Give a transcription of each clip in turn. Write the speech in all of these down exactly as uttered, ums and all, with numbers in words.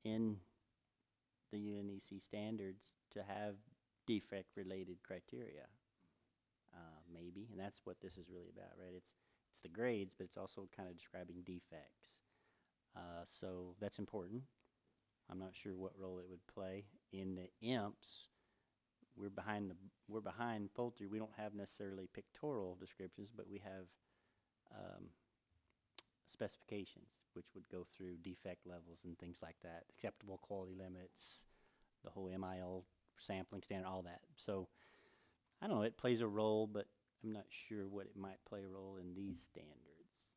in the U N E C standards to have defect-related criteria. Uh, maybe, and that's what this is really about, right? It's it's the grades, but it's also kind of describing defects. Uh, so that's important. I'm not sure what role it would play in the I M P S. We're behind the we're behind poultry. We don't have necessarily pictorial descriptions, but we have um, specifications, which would go through defect levels and things like that, acceptable quality limits, the whole M I L sampling standard, all that. So I don't know. It plays a role, but I'm not sure what it might play a role in these standards.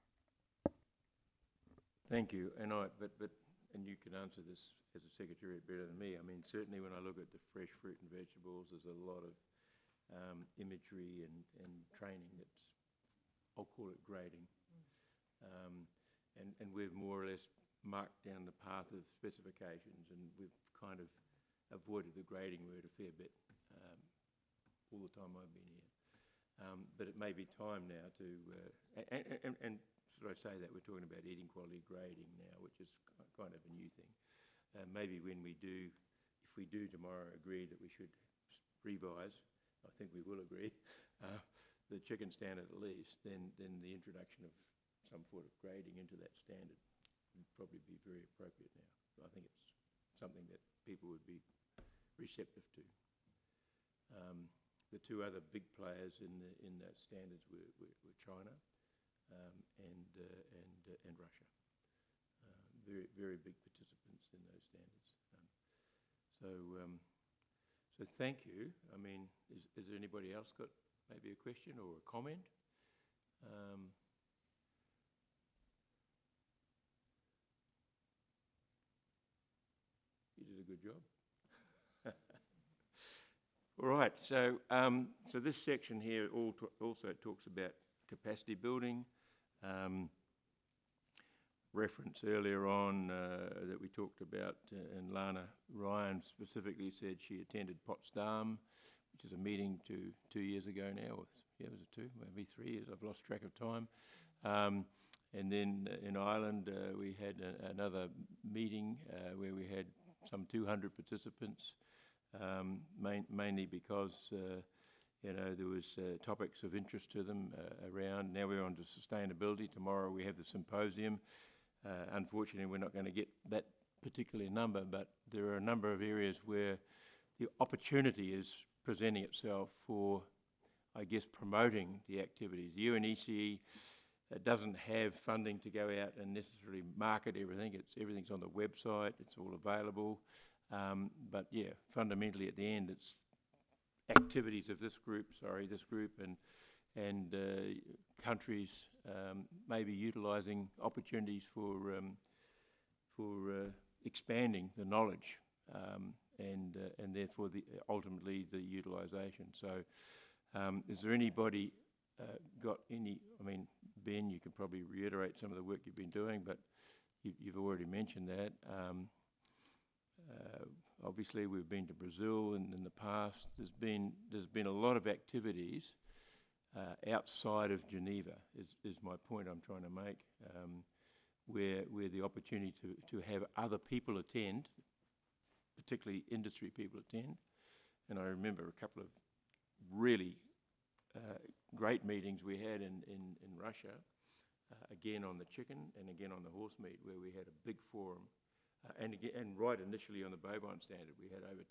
Thank you. And I, but, but, and you can answer this as a secretariat better than me. I mean, certainly when I look at the fresh fruit and vegetables, there's a lot of um, imagery and, and training that's, I'll call it grading. Um, and, and we've more or less marked down the path of specifications, and we've kind of avoided the grading word a fair bit um, all the time I've been here. Um, but it may be time now to, uh, and, and, and should I say that we're talking about eating quality grading now, which is kind of a new thing. Uh, maybe when we do, if we do tomorrow agree that we should revise, I think we will agree, uh, the chicken standard at least, then, then the introduction of some sort of grading into that standard would probably be very appropriate now. I think it's something that people would be receptive to. Um, the two other big players in the in that standards were, were, were China um, and uh, and uh, and Russia. Uh, very very big participants in those standards. Um, so um, so thank you. I mean, is is there anybody else got maybe a question or a comment? Um, you did a good job. All right, so um, so this section here all also talks about capacity building. Um, reference earlier on uh, that we talked about, uh, and Lana Ryan specifically said she attended Potsdam, which is a meeting two two years ago now. Or yeah, was it two? Maybe three years. I've lost track of time. Um, and then in Ireland, uh, we had a, another meeting uh, where we had some two hundred participants. Um, main, mainly because uh, you know there was uh, topics of interest to them uh, around. Now we're on to sustainability. Tomorrow we have the symposium. Uh, unfortunately, we're not going to get that particular number, but there are a number of areas where the opportunity is presenting itself for, I guess, promoting the activities. The U N E C uh, doesn't have funding to go out and necessarily market everything. It's everything's on the website. It's all available. Um, but yeah, fundamentally at the end, it's activities of this group, sorry, this group, and and uh, countries um, maybe utilising opportunities for um, for uh, expanding the knowledge um, and uh, and therefore the ultimately the utilisation. So, um, is there anybody uh, got any? I mean, Ben, you can probably reiterate some of the work you've been doing, but you, you've already mentioned that. Um, Uh, obviously, we've been to Brazil in, in the past. There's been there's been a lot of activities uh, outside of Geneva. Is is my point I'm trying to make, um, where where the opportunity to to have other people attend, particularly industry people attend. And I remember a couple of really uh, great meetings we had in in, in Russia, uh, again on the chicken and again on the horse meat, where we had a big forum. Uh, and, again, and right initially on the bovine standard, we had over